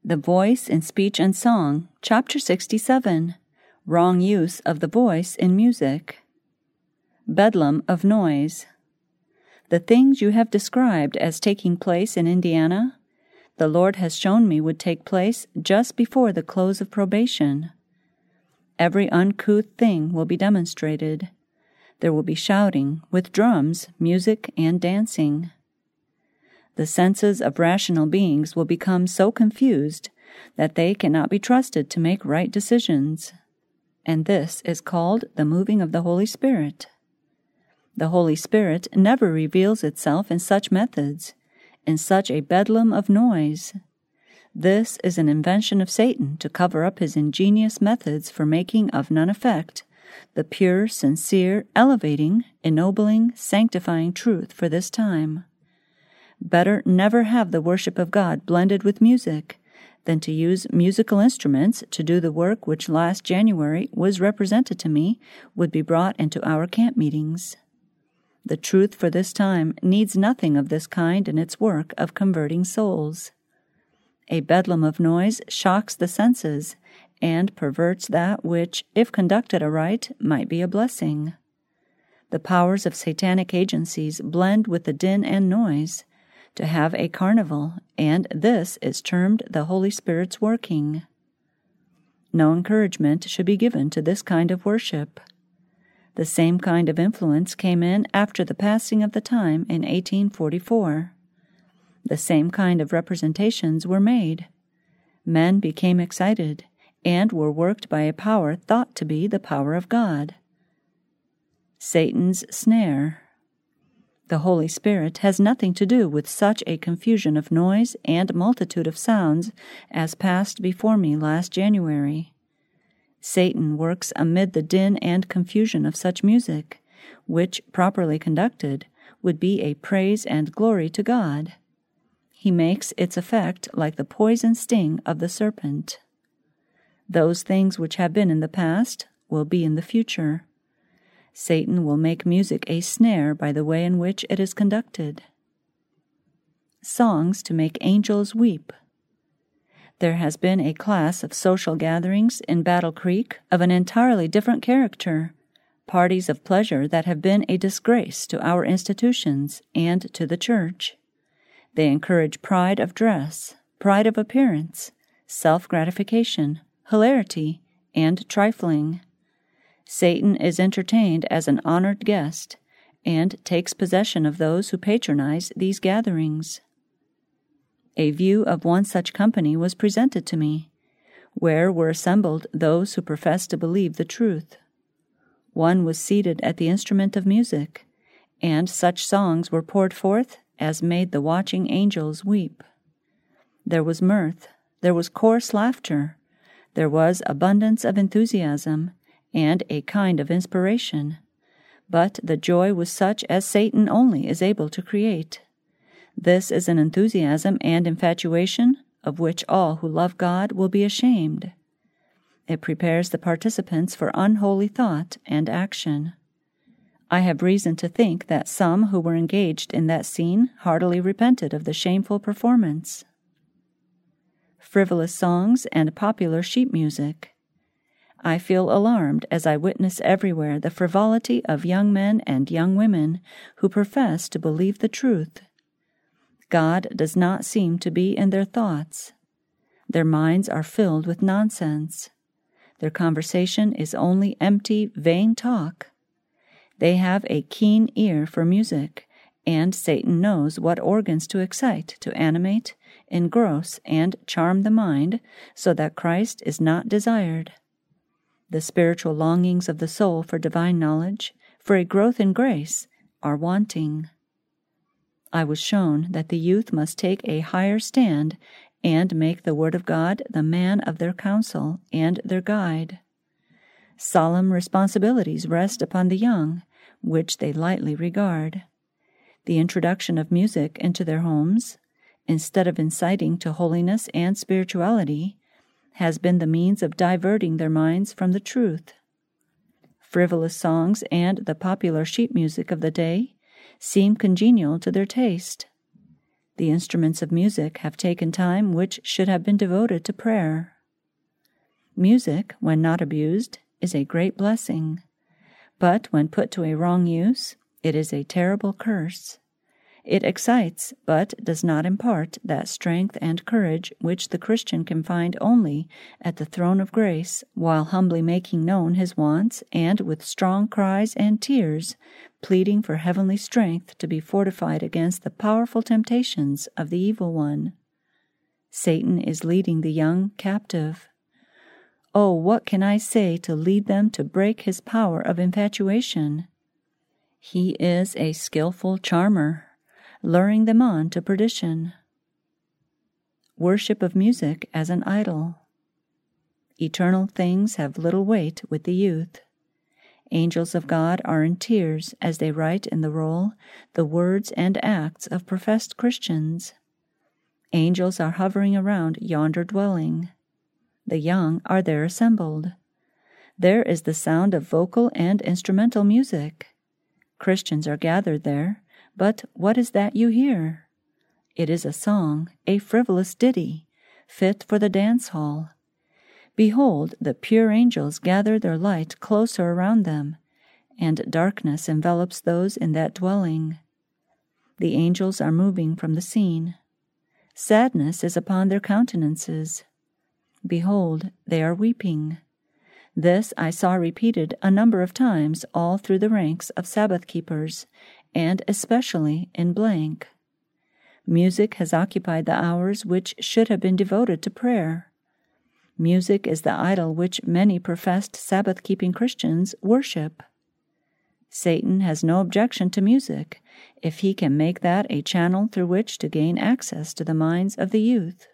The Voice in Speech and Song, Chapter 67, Wrong Use of the Voice in Music. Bedlam of Noise. The things you have described as taking place in Indiana, the Lord has shown me would take place just before the close of probation. Every uncouth thing will be demonstrated. There will be shouting, with drums, music, and dancing. The senses of rational beings will become so confused that they cannot be trusted to make right decisions. And this is called the moving of the Holy Spirit. The Holy Spirit never reveals itself in such methods, in such a bedlam of noise. This is an invention of Satan to cover up his ingenious methods for making of none effect the pure, sincere, elevating, ennobling, sanctifying truth for this time. Better never have the worship of God blended with music than to use musical instruments to do the work which last January was represented to me would be brought into our camp meetings. The truth for this time needs nothing of this kind in its work of converting souls. A bedlam of noise shocks the senses and perverts that which, if conducted aright, might be a blessing. The powers of satanic agencies blend with the din and noise to have a carnival, and this is termed the Holy Spirit's working. No encouragement should be given to this kind of worship. The same kind of influence came in after the passing of the time in 1844. The same kind of representations were made. Men became excited, and were worked by a power thought to be the power of God. Satan's snare. The Holy Spirit has nothing to do with such a confusion of noise and multitude of sounds as passed before me last January. Satan works amid the din and confusion of such music, which, properly conducted, would be a praise and glory to God. He makes its effect like the poison sting of the serpent. Those things which have been in the past will be in the future. Satan will make music a snare by the way in which it is conducted. Songs to make angels weep. There has been a class of social gatherings in Battle Creek of an entirely different character, parties of pleasure that have been a disgrace to our institutions and to the church. They encourage pride of dress, pride of appearance, self-gratification, hilarity, and trifling. Satan is entertained as an honored guest, and takes possession of those who patronize these gatherings. A view of one such company was presented to me, where were assembled those who professed to believe the truth. One was seated at the instrument of music, and such songs were poured forth as made the watching angels weep. There was mirth, there was coarse laughter, there was abundance of enthusiasm, and a kind of inspiration. But the joy was such as Satan only is able to create. This is an enthusiasm and infatuation of which all who love God will be ashamed. It prepares the participants for unholy thought and action. I have reason to think that some who were engaged in that scene heartily repented of the shameful performance. Frivolous songs and popular sheet music. I feel alarmed as I witness everywhere the frivolity of young men and young women who profess to believe the truth. God does not seem to be in their thoughts. Their minds are filled with nonsense. Their conversation is only empty, vain talk. They have a keen ear for music, and Satan knows what organs to excite, to animate, engross, and charm the mind so that Christ is not desired. The spiritual longings of the soul for divine knowledge, for a growth in grace, are wanting. I was shown that the youth must take a higher stand and make the Word of God the man of their counsel and their guide. Solemn responsibilities rest upon the young, which they lightly regard. The introduction of music into their homes, instead of inciting to holiness and spirituality, has been the means of diverting their minds from the truth. Frivolous songs and the popular sheet music of the day seem congenial to their taste. The instruments of music have taken time which should have been devoted to prayer. Music, when not abused, is a great blessing, but when put to a wrong use, it is a terrible curse. It excites, but does not impart that strength and courage which the Christian can find only at the throne of grace, while humbly making known his wants, and with strong cries and tears, pleading for heavenly strength to be fortified against the powerful temptations of the evil one. Satan is leading the young captive. Oh, what can I say to lead them to break his power of infatuation? He is a skillful charmer, luring them on to perdition. Worship of music as an idol. Eternal things have little weight with the youth. Angels of God are in tears as they write in the roll the words and acts of professed Christians. Angels are hovering around yonder dwelling. The young are there assembled. There is the sound of vocal and instrumental music. Christians are gathered there, but what is that you hear? It is a song, a frivolous ditty, fit for the dance hall. Behold, the pure angels gather their light closer around them, and darkness envelops those in that dwelling. The angels are moving from the scene. Sadness is upon their countenances. Behold, they are weeping. This I saw repeated a number of times all through the ranks of Sabbath keepers, and especially in blank. Music has occupied the hours which should have been devoted to prayer. Music is the idol which many professed Sabbath-keeping Christians worship. Satan has no objection to music if he can make that a channel through which to gain access to the minds of the youth.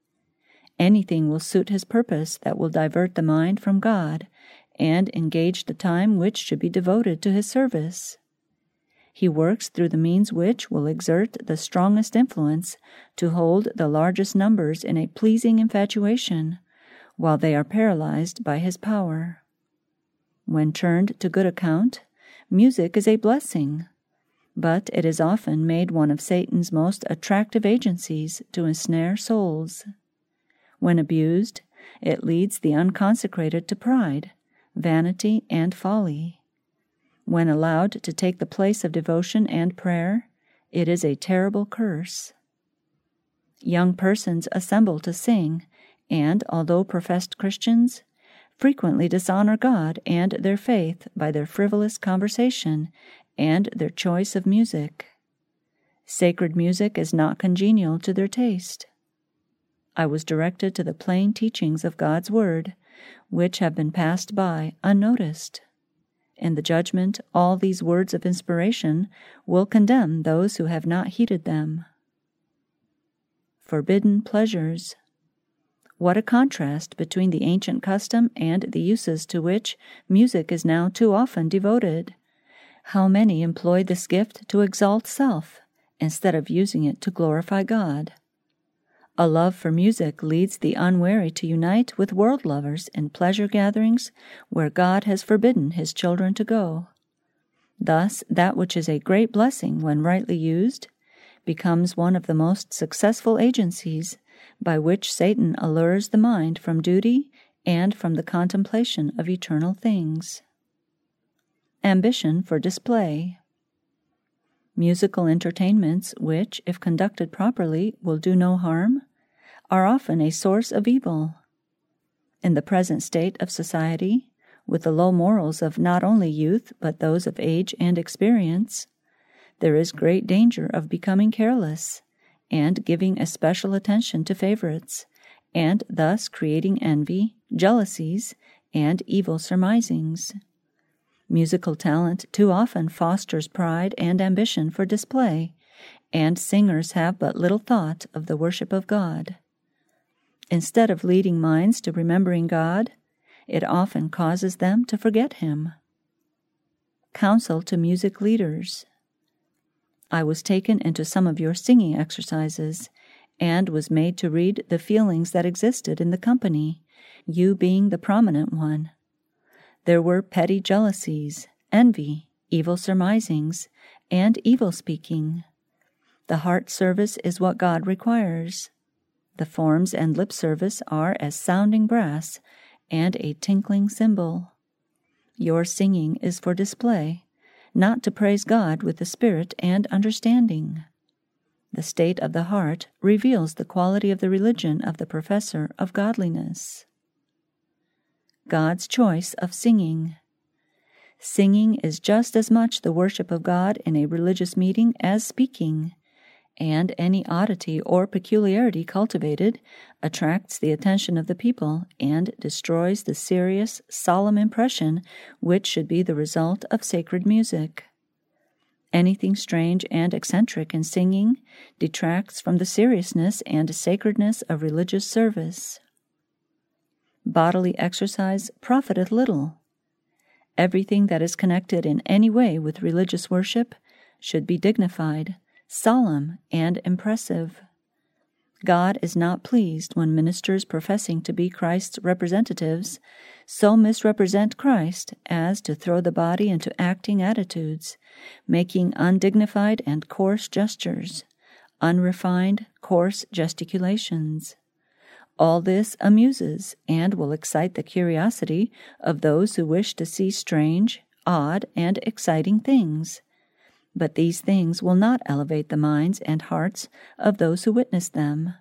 Anything will suit his purpose that will divert the mind from God and engage the time which should be devoted to his service. He works through the means which will exert the strongest influence to hold the largest numbers in a pleasing infatuation, while they are paralyzed by his power. When turned to good account, music is a blessing, but it is often made one of Satan's most attractive agencies to ensnare souls. When abused, it leads the unconsecrated to pride, vanity, and folly. When allowed to take the place of devotion and prayer, it is a terrible curse. Young persons assemble to sing, and, although professed Christians, frequently dishonor God and their faith by their frivolous conversation and their choice of music. Sacred music is not congenial to their taste. I was directed to the plain teachings of God's Word, which have been passed by unnoticed. In the judgment, all these words of inspiration will condemn those who have not heeded them. Forbidden pleasures. What a contrast between the ancient custom and the uses to which music is now too often devoted. How many employ this gift to exalt self, instead of using it to glorify God. A love for music leads the unwary to unite with world lovers in pleasure gatherings where God has forbidden his children to go. Thus, that which is a great blessing when rightly used becomes one of the most successful agencies by which Satan allures the mind from duty and from the contemplation of eternal things. Ambition for display. Musical entertainments which, if conducted properly, will do no harm, are often a source of evil. In the present state of society, with the low morals of not only youth but those of age and experience, there is great danger of becoming careless, and giving especial attention to favorites, and thus creating envy, jealousies, and evil surmisings. Musical talent too often fosters pride and ambition for display, and singers have but little thought of the worship of God. Instead of leading minds to remembering God, it often causes them to forget Him. Counsel to music leaders. I was taken into some of your singing exercises, and was made to read the feelings that existed in the company, you being the prominent one. There were petty jealousies, envy, evil surmisings, and evil speaking. The heart service is what God requires. The forms and lip service are as sounding brass and a tinkling cymbal. Your singing is for display, not to praise God with the spirit and understanding. The state of the heart reveals the quality of the religion of the professor of godliness. God's choice of singing. Singing is just as much the worship of God in a religious meeting as speaking, and any oddity or peculiarity cultivated attracts the attention of the people and destroys the serious, solemn impression which should be the result of sacred music. Anything strange and eccentric in singing detracts from the seriousness and sacredness of religious service. Bodily exercise profiteth little. Everything that is connected in any way with religious worship should be dignified, solemn, and impressive. God is not pleased when ministers professing to be Christ's representatives so misrepresent Christ as to throw the body into acting attitudes, making undignified and coarse gestures, unrefined, coarse gesticulations. All this amuses and will excite the curiosity of those who wish to see strange, odd, and exciting things. But these things will not elevate the minds and hearts of those who witness them.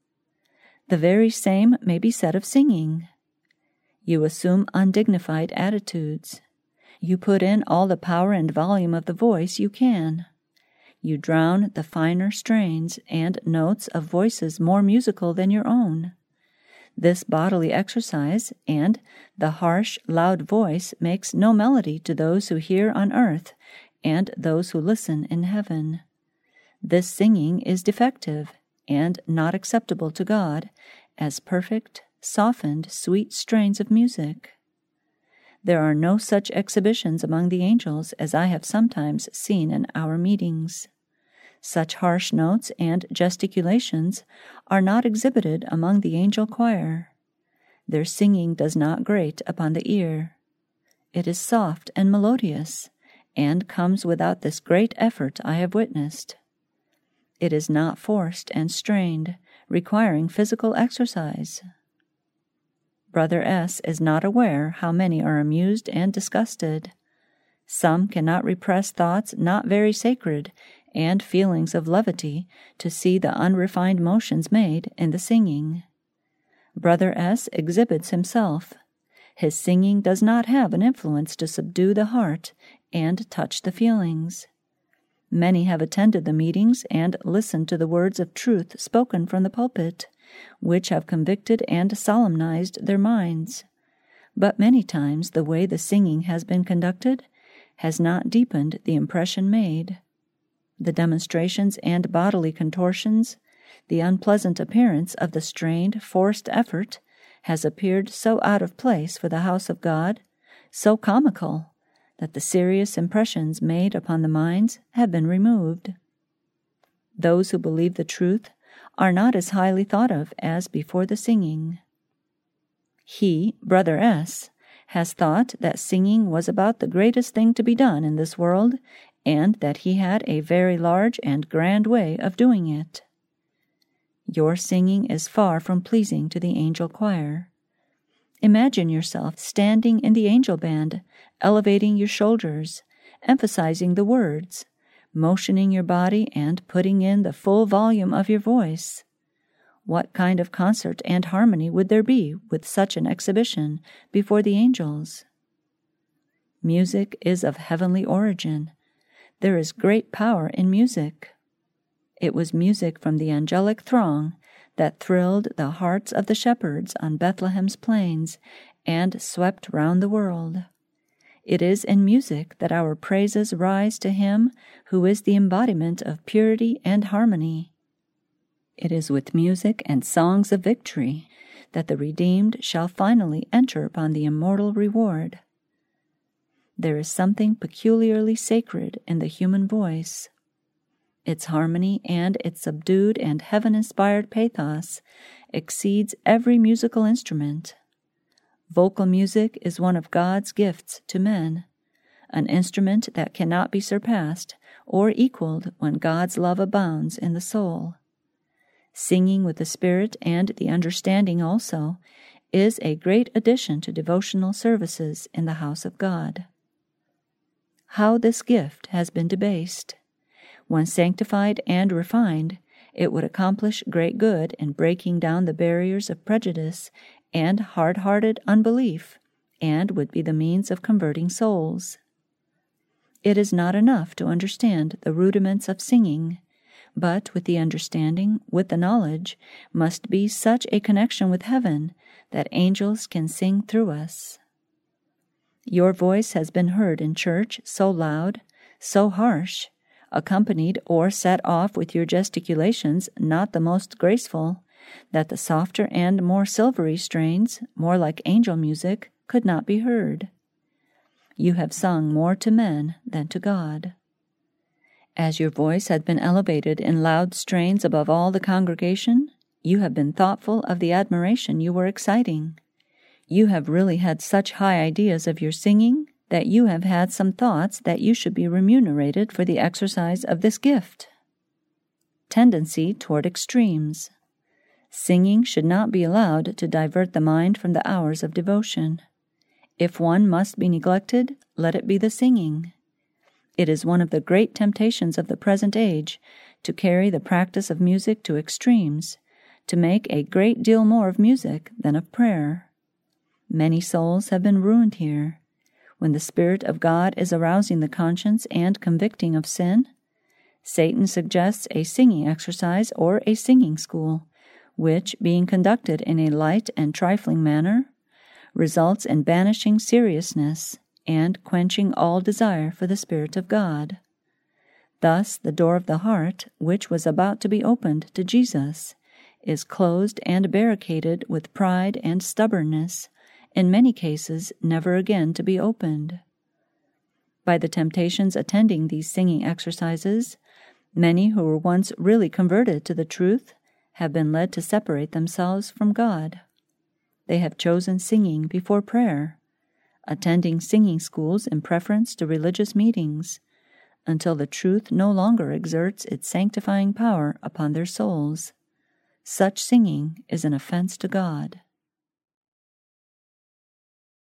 The very same may be said of singing. You assume undignified attitudes. You put in all the power and volume of the voice you can. You drown the finer strains and notes of voices more musical than your own. This bodily exercise and the harsh, loud voice makes no melody to those who hear on earth and those who listen in heaven. This singing is defective and not acceptable to God as perfect, softened, sweet strains of music. There are no such exhibitions among the angels as I have sometimes seen in our meetings. Such harsh notes and gesticulations are not exhibited among the angel choir. Their singing does not grate upon the ear. It is soft and melodious, and comes without this great effort I have witnessed. It is not forced and strained, requiring physical exercise. Brother S. is not aware how many are amused and disgusted. Some cannot repress thoughts not very sacred and feelings of levity to see the unrefined motions made in the singing. Brother S. exhibits himself. His singing does not have an influence to subdue the heart and touch the feelings. Many have attended the meetings and listened to the words of truth spoken from the pulpit, which have convicted and solemnized their minds. But many times the way the singing has been conducted has not deepened the impression made. The demonstrations and bodily contortions, the unpleasant appearance of the strained, forced effort, has appeared so out of place for the house of God, so comical, that the serious impressions made upon the minds have been removed. Those who believe the truth are not as highly thought of as before the singing. He, Brother S., has thought that singing was about the greatest thing to be done in this world, and that he had a very large and grand way of doing it. Your singing is far from pleasing to the angel choir. Imagine yourself standing in the angel band, elevating your shoulders, emphasizing the words, motioning your body and putting in the full volume of your voice. What kind of concert and harmony would there be with such an exhibition before the angels? Music is of heavenly origin. There is great power in music. It was music from the angelic throng that thrilled the hearts of the shepherds on Bethlehem's plains and swept round the world. It is in music that our praises rise to Him who is the embodiment of purity and harmony. It is with music and songs of victory that the redeemed shall finally enter upon the immortal reward. There is something peculiarly sacred in the human voice. Its harmony and its subdued and heaven-inspired pathos exceeds every musical instrument. Vocal music is one of God's gifts to men, an instrument that cannot be surpassed or equaled when God's love abounds in the soul. Singing with the spirit and the understanding also is a great addition to devotional services in the house of God. How this gift has been debased! When sanctified and refined, it would accomplish great good in breaking down the barriers of prejudice and hard-hearted unbelief, and would be the means of converting souls. It is not enough to understand the rudiments of singing, but with the understanding, with the knowledge, must be such a connection with heaven that angels can sing through us. Your voice has been heard in church so loud, so harsh, accompanied or set off with your gesticulations not the most graceful, that the softer and more silvery strains, more like angel music, could not be heard. You have sung more to men than to God. As your voice had been elevated in loud strains above all the congregation, you have been thoughtful of the admiration you were exciting. You have really had such high ideas of your singing that you have had some thoughts that you should be remunerated for the exercise of this gift. Tendency toward extremes. Singing should not be allowed to divert the mind from the hours of devotion. If one must be neglected, let it be the singing. It is one of the great temptations of the present age to carry the practice of music to extremes, to make a great deal more of music than of prayer. Many souls have been ruined here. When the Spirit of God is arousing the conscience and convicting of sin, Satan suggests a singing exercise or a singing school, which, being conducted in a light and trifling manner, results in banishing seriousness and quenching all desire for the Spirit of God. Thus the door of the heart, which was about to be opened to Jesus, is closed and barricaded with pride and stubbornness, in many cases never again to be opened. By the temptations attending these singing exercises, many who were once really converted to the truth have been led to separate themselves from God. They have chosen singing before prayer, attending singing schools in preference to religious meetings, until the truth no longer exerts its sanctifying power upon their souls. Such singing is an offense to God.